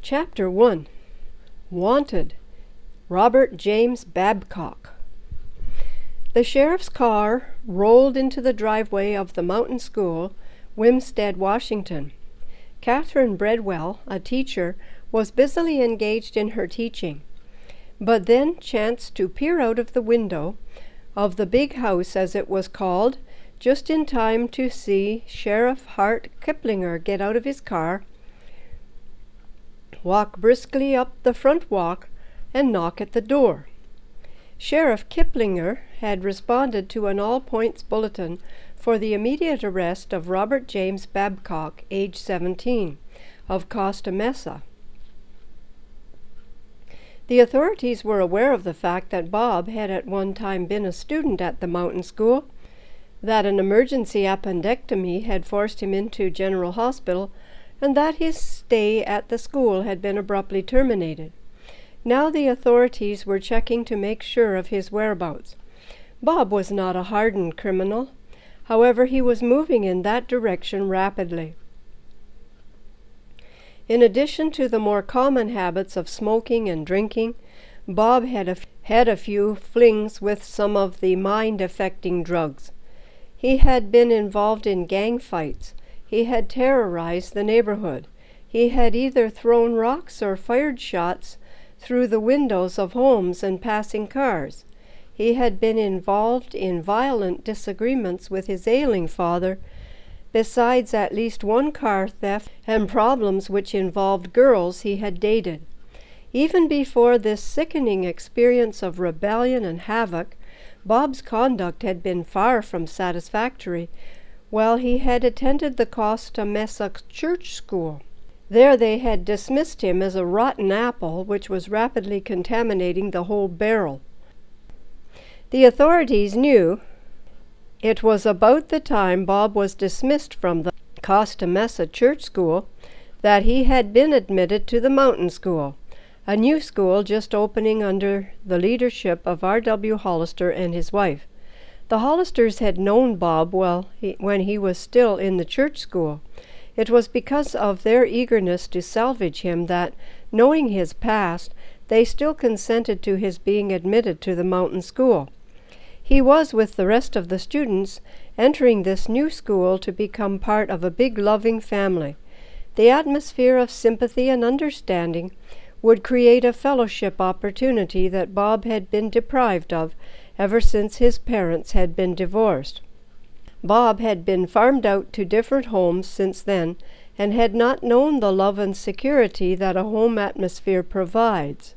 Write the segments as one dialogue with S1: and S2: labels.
S1: Chapter 1. Wanted. Robert James Babcock. The sheriff's car rolled into the driveway of the mountain school, Winsted, Washington. Catherine Bredwell, a teacher, was busily engaged in her teaching, but then chanced to peer out of the window of the big house, as it was called, just in time to see Sheriff Hart Kiplinger get out of his car, walk briskly up the front walk, and knock at the door. Sheriff Kiplinger had responded to an all-points bulletin for the immediate arrest of Robert James Babcock, age 17, of Costa Mesa. The authorities were aware of the fact that Bob had at one time been a student at the mountain school, that an emergency appendectomy had forced him into General Hospital, and that his stay at the school had been abruptly terminated. Now the authorities were checking to make sure of his whereabouts. Bob was not a hardened criminal. However, he was moving in that direction rapidly. In addition to the more common habits of smoking and drinking, Bob had a few flings with some of the mind-affecting drugs. He had been involved in gang fights. He had terrorized the neighborhood. He had either thrown rocks or fired shots through the windows of homes and passing cars. He had been involved in violent disagreements with his ailing father, besides at least one car theft and problems which involved girls he had dated. Even before this sickening experience of rebellion and havoc, Bob's conduct had been far from satisfactory. While he had attended the Costa Mesa church school, there they had dismissed him as a rotten apple which was rapidly contaminating the whole barrel. The authorities knew it was about the time Bob was dismissed from the Costa Mesa church school that he had been admitted to the mountain school, a new school just opening under the leadership of R.W. Hollister and his wife. The Hollisters had known Bob well when he was still in the church school. It was because of their eagerness to salvage him that, knowing his past, they still consented to his being admitted to the mountain school. He was, with the rest of the students, entering this new school to become part of a big loving family. The atmosphere of sympathy and understanding would create a fellowship opportunity that Bob had been deprived of ever since his parents had been divorced. Bob had been farmed out to different homes since then, and had not known the love and security that a home atmosphere provides.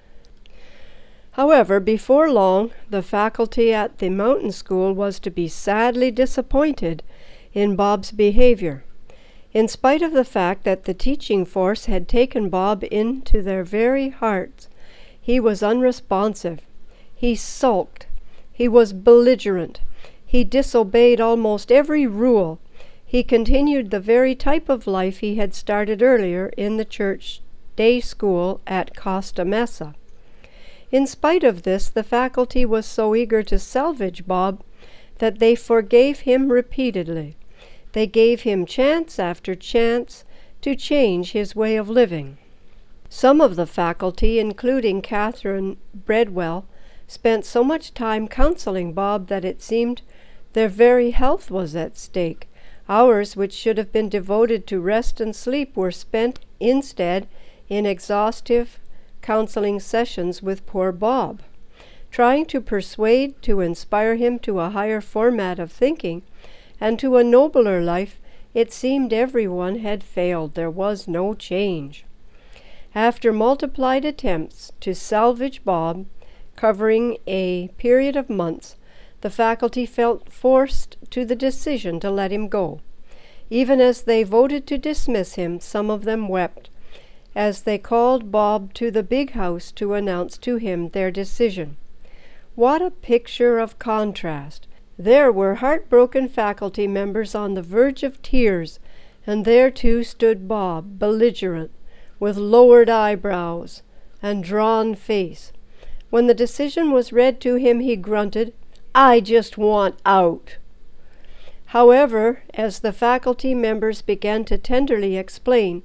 S1: However, before long, the faculty at the mountain school was to be sadly disappointed in Bob's behavior. In spite of the fact that the teaching force had taken Bob into their very hearts, he was unresponsive. He sulked. He was belligerent. He disobeyed almost every rule. He continued the very type of life he had started earlier in the church day school at Costa Mesa. In spite of this, the faculty was so eager to salvage Bob that they forgave him repeatedly. They gave him chance after chance to change his way of living. Some of the faculty, including Catherine Bredwell, spent so much time counseling Bob that it seemed their very health was at stake. Hours which should have been devoted to rest and sleep were spent instead in exhaustive counseling sessions with poor Bob. Trying to persuade, to inspire him to a higher format of thinking and to a nobler life, it seemed everyone had failed. There was no change. After multiplied attempts to salvage Bob, covering a period of months, the faculty felt forced to the decision to let him go. Even as they voted to dismiss him, some of them wept as they called Bob to the big house to announce to him their decision. What a picture of contrast! There were heartbroken faculty members on the verge of tears, and there too stood Bob, belligerent, with lowered eyebrows and drawn face. When the decision was read to him, he grunted, "I just want out." However, as the faculty members began to tenderly explain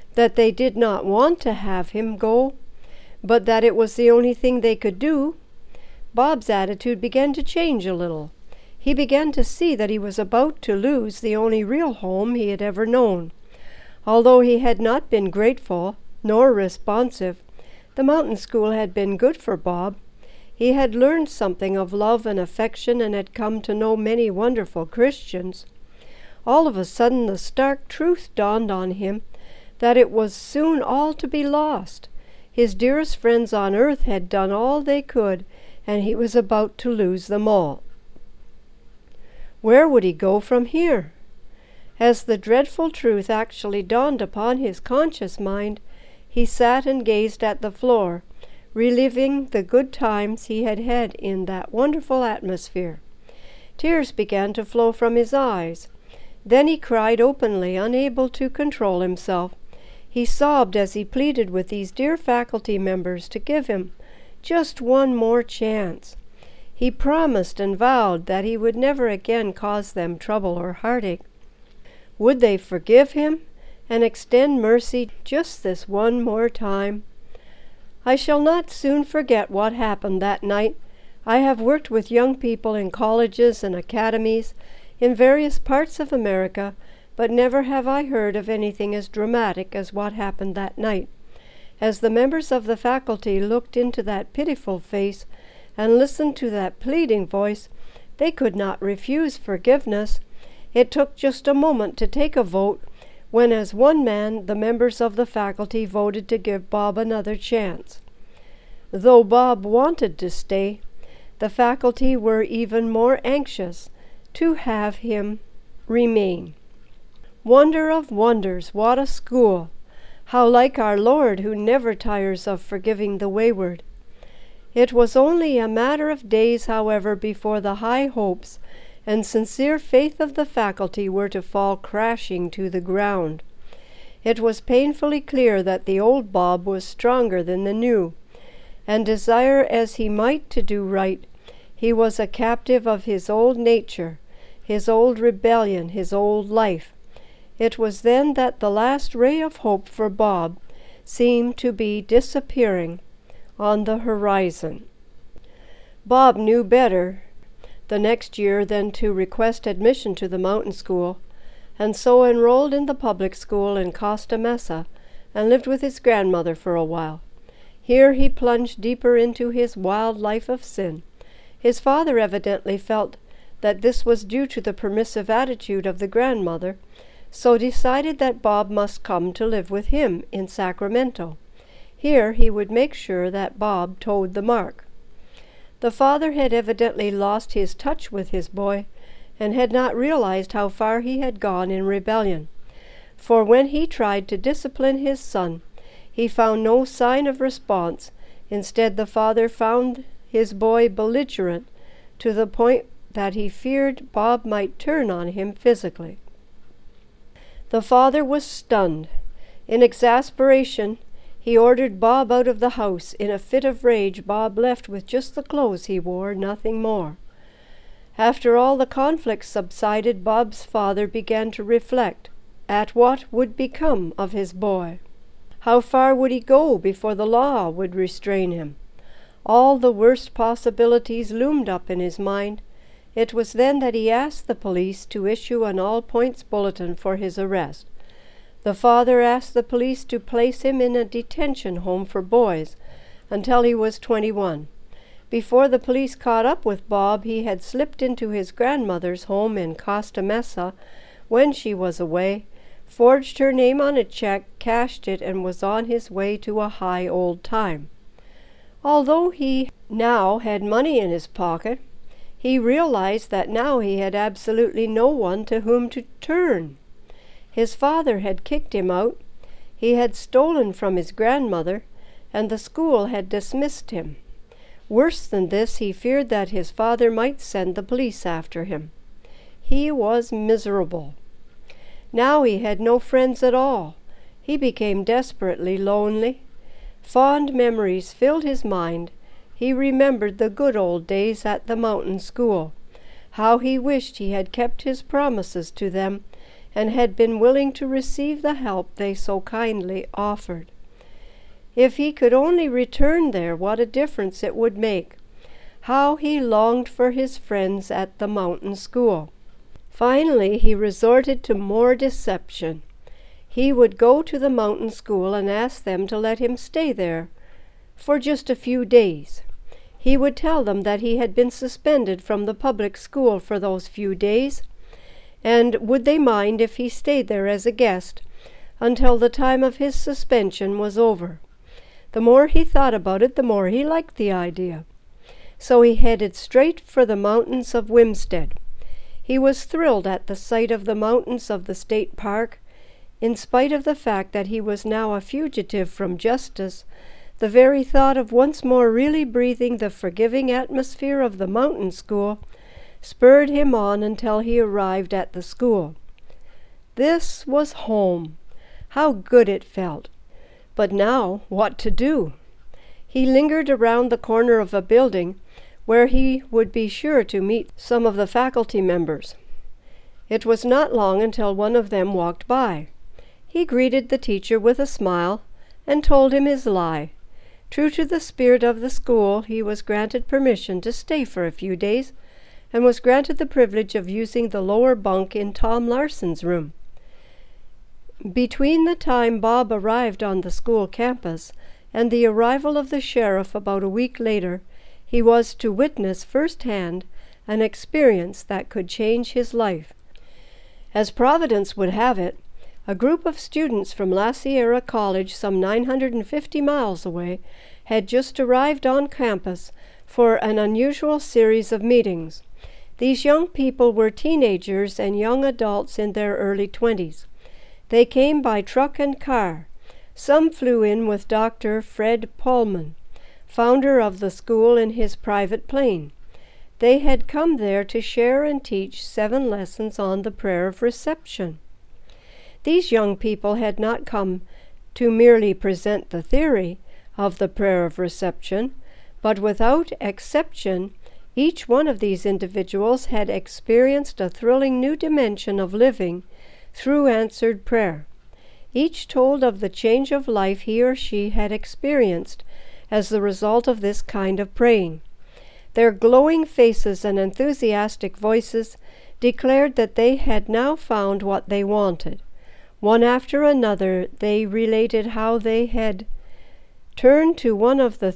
S1: that they did not want to have him go, but that it was the only thing they could do, Bob's attitude began to change a little. He began to see that he was about to lose the only real home he had ever known. Although he had not been grateful nor responsive, the mountain school had been good for Bob. He had learned something of love and affection and had come to know many wonderful Christians. All of a sudden the stark truth dawned on him that it was soon all to be lost. His dearest friends on earth had done all they could, and he was about to lose them all. Where would he go from here? As the dreadful truth actually dawned upon his conscious mind, he sat and gazed at the floor, reliving the good times he had had in that wonderful atmosphere. Tears began to flow from his eyes. Then he cried openly, unable to control himself. He sobbed as he pleaded with these dear faculty members to give him just one more chance. He promised and vowed that he would never again cause them trouble or heartache. Would they forgive him and extend mercy just this one more time? I shall not soon forget what happened that night. I have worked with young people in colleges and academies in various parts of America, but never have I heard of anything as dramatic as what happened that night. As the members of the faculty looked into that pitiful face and listened to that pleading voice, they could not refuse forgiveness. It took just a moment to take a vote, when as one man the members of the faculty voted to give Bob another chance. Though Bob wanted to stay, the faculty were even more anxious to have him remain. Wonder of wonders, what a school! How like our Lord, who never tires of forgiving the wayward. It was only a matter of days, however, before the high hopes and sincere faith of the faculty were to fall crashing to the ground. It was painfully clear that the old Bob was stronger than the new, and desire as he might to do right, he was a captive of his old nature, his old rebellion, his old life. It was then that the last ray of hope for Bob seemed to be disappearing on the horizon. Bob knew better the next year than to request admission to the mountain school, and so enrolled in the public school in Costa Mesa and lived with his grandmother for a while. Here he plunged deeper into his wild life of sin. His father evidently felt that this was due to the permissive attitude of the grandmother, so decided that Bob must come to live with him in Sacramento. Here he would make sure that Bob toed the mark. The father had evidently lost his touch with his boy, and had not realized how far he had gone in rebellion. For when he tried to discipline his son, he found no sign of response. Instead, the father found his boy belligerent to the point that he feared Bob might turn on him physically. The father was stunned. In exasperation, he ordered Bob out of the house. In a fit of rage, Bob left with just the clothes he wore, nothing more. After all the conflict subsided, Bob's father began to reflect at what would become of his boy. How far would he go before the law would restrain him? All the worst possibilities loomed up in his mind. It was then that he asked the police to issue an all-points bulletin for his arrest. The father asked the police to place him in a detention home for boys until he was 21. Before the police caught up with Bob, he had slipped into his grandmother's home in Costa Mesa when she was away, forged her name on a check, cashed it, and was on his way to a high old time. Although he now had money in his pocket, he realized that now he had absolutely no one to whom to turn. His father had kicked him out, he had stolen from his grandmother, and the school had dismissed him. Worse than this, he feared that his father might send the police after him. He was miserable. Now he had no friends at all. He became desperately lonely. Fond memories filled his mind. He remembered the good old days at the mountain school, how he wished he had kept his promises to them, and had been willing to receive the help they so kindly offered. If he could only return there, what a difference it would make. How he longed for his friends at the mountain school. Finally, he resorted to more deception. He would go to the mountain school and ask them to let him stay there for just a few days. He would tell them that he had been suspended from the public school for those few days, and would they mind if he stayed there as a guest until the time of his suspension was over. The more he thought about it, the more he liked the idea. So he headed straight for the mountains of Winsted. He was thrilled at the sight of the mountains of the state park. In spite of the fact that he was now a fugitive from justice, the very thought of once more really breathing the forgiving atmosphere of the mountain school spurred him on until he arrived at the school. This was home. How good it felt. But now, what to do? He lingered around the corner of a building where he would be sure to meet some of the faculty members. It was not long until one of them walked by. He greeted the teacher with a smile and told him his lie. True to the spirit of the school, he was granted permission to stay for a few days and was granted the privilege of using the lower bunk in Tom Larson's room. Between the time Bob arrived on the school campus and the arrival of the sheriff about a week later, he was to witness firsthand an experience that could change his life. As Providence would have it, a group of students from La Sierra College, some 950 miles away, had just arrived on campus for an unusual series of meetings. These young people were teenagers and young adults in their early 20s. They came by truck and car. Some flew in with Dr. Fred Pullman, founder of the school, in his private plane. They had come there to share and teach 7 lessons on the prayer of reception. These young people had not come to merely present the theory of the prayer of reception, but without exception, each one of these individuals had experienced a thrilling new dimension of living through answered prayer. Each told of the change of life he or she had experienced as the result of this kind of praying. Their glowing faces and enthusiastic voices declared that they had now found what they wanted. One after another, they related how they had turned to one of the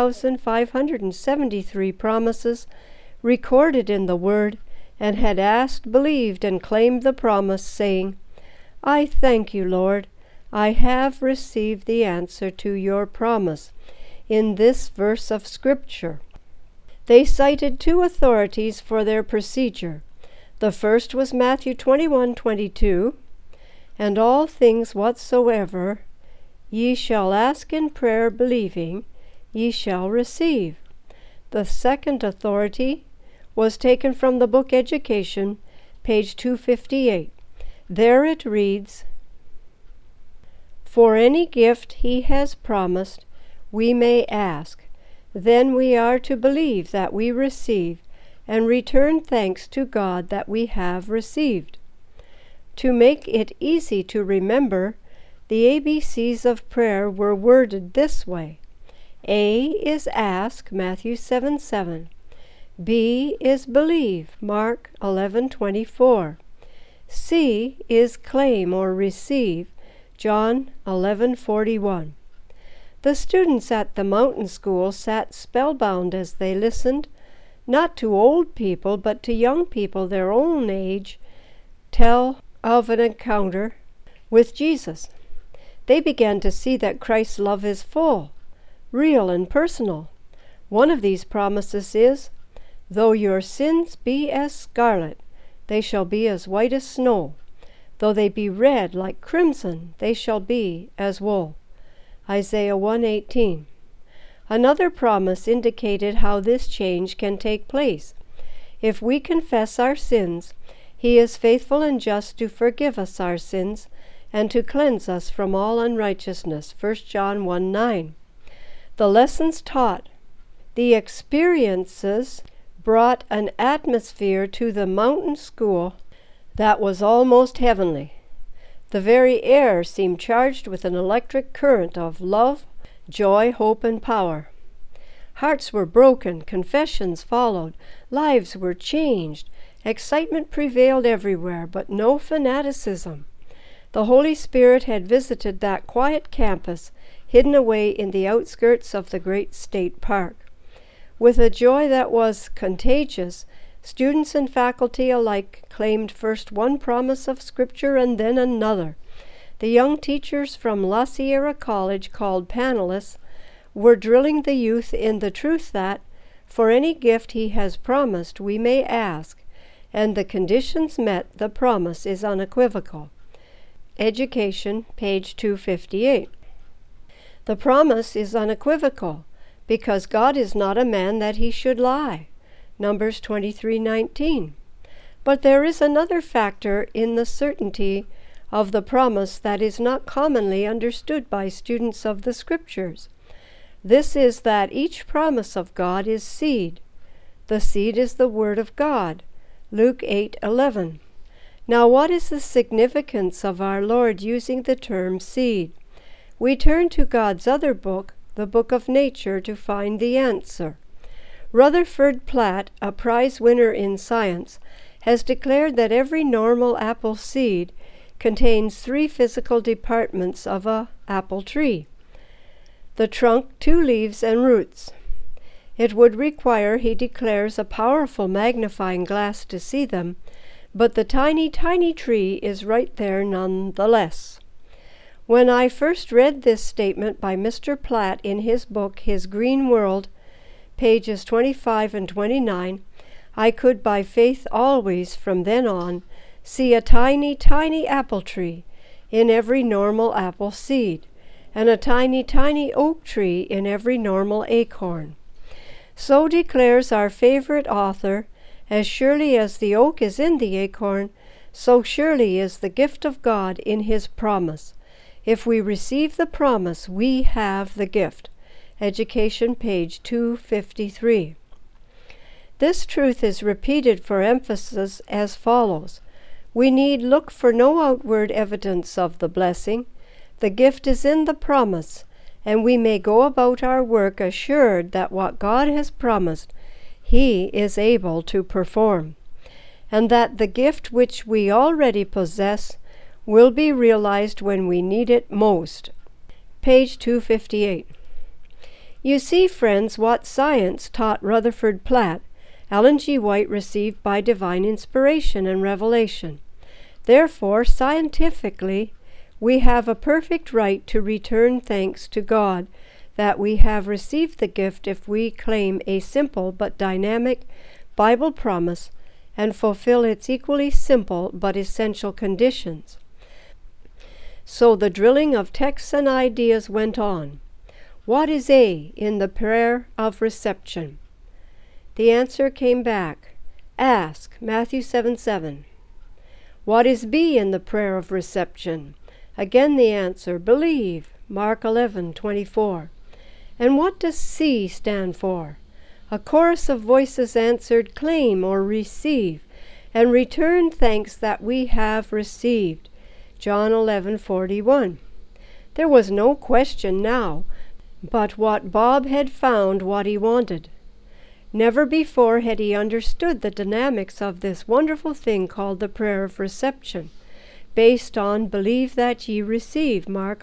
S1: 3,573 promises recorded in the Word and had asked, believed, and claimed the promise, saying, "I thank you, Lord. I have received the answer to your promise in this verse of Scripture." They cited 2 authorities for their procedure. The first was Matthew 21:22, "And all things whatsoever ye shall ask in prayer believing, ye shall receive." The second authority was taken from the book Education, page 258. There it reads, "For any gift he has promised, we may ask. Then we are to believe that we receive, and return thanks to God that we have received." To make it easy to remember, the ABCs of prayer were worded this way. A is ask, Matthew 7:7. B is believe, Mark 11:24. C is claim or receive, John 11:41. The students at the mountain school sat spellbound as they listened, not to old people, but to young people their own age, tell of an encounter with Jesus. They began to see that Christ's love is full, real, and personal. One of these promises is, "Though your sins be as scarlet, they shall be as white as snow. Though they be red like crimson, they shall be as wool." Isaiah 1:18. Another promise indicated how this change can take place. If we confess our sins, He is faithful and just to forgive us our sins and to cleanse us from all unrighteousness. 1 John 1:9. The lessons taught, the experiences brought an atmosphere to the mountain school that was almost heavenly. The very air seemed charged with an electric current of love, joy, hope, and power. Hearts were broken, confessions followed, lives were changed, excitement prevailed everywhere, but no fanaticism. The Holy Spirit had visited that quiet campus, hidden away in the outskirts of the great state park. With a joy that was contagious, students and faculty alike claimed first one promise of Scripture and then another. The young teachers from La Sierra College, called panelists, were drilling the youth in the truth that, for any gift he has promised, we may ask, and the conditions met, the promise is unequivocal. Education, page 258. The promise is unequivocal, because God is not a man that he should lie. Numbers 23:19. But there is another factor in the certainty of the promise that is not commonly understood by students of the Scriptures. This is that each promise of God is seed. The seed is the Word of God. Luke 8:11. Now, what is the significance of our Lord using the term seed? We turn to God's other book, the Book of Nature, to find the answer. Rutherford Platt, a prize winner in science, has declared that every normal apple seed contains 3 physical departments of an apple tree: the trunk, 2 leaves, and roots. It would require, he declares, a powerful magnifying glass to see them, but the tiny, tiny tree is right there nonetheless. When I first read this statement by Mr. Platt in his book, His Green World, pages 25 and 29, I could by faith always, from then on, see a tiny, tiny apple tree in every normal apple seed, and a tiny, tiny oak tree in every normal acorn. So declares our favorite author, as surely as the oak is in the acorn, so surely is the gift of God in his promise. If we receive the promise, we have the gift. Education, page 253. This truth is repeated for emphasis as follows. We need look for no outward evidence of the blessing. The gift is in the promise, and we may go about our work assured that what God has promised, he is able to perform, and that the gift which we already possess will be realized when we need it most. Page 258. You see, friends, what science taught Rutherford Platt, Ellen G. White received by divine inspiration and revelation. Therefore, scientifically, we have a perfect right to return thanks to God that we have received the gift if we claim a simple but dynamic Bible promise and fulfill its equally simple but essential conditions. So the drilling of texts and ideas went on. What is A in the prayer of reception? The answer came back. Ask, Matthew 7:7. What is B in the prayer of reception? Again the answer, believe, Mark 11:24. And what does C stand for? A chorus of voices answered, claim or receive, and return thanks that we have received. John 11:41. There was no question now, but what Bob had found what he wanted. Never before had he understood the dynamics of this wonderful thing called the prayer of reception, based on believe that ye receive, Mark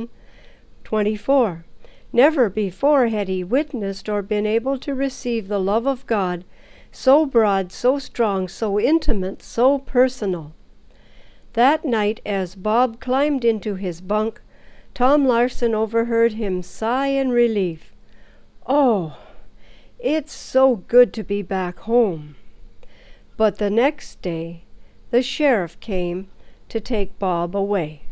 S1: 11:24. Never before had he witnessed or been able to receive the love of God, so broad, so strong, so intimate, so personal. That night, as Bob climbed into his bunk, Tom Larson overheard him sigh in relief. Oh, it's so good to be back home. But the next day, the sheriff came to take Bob away.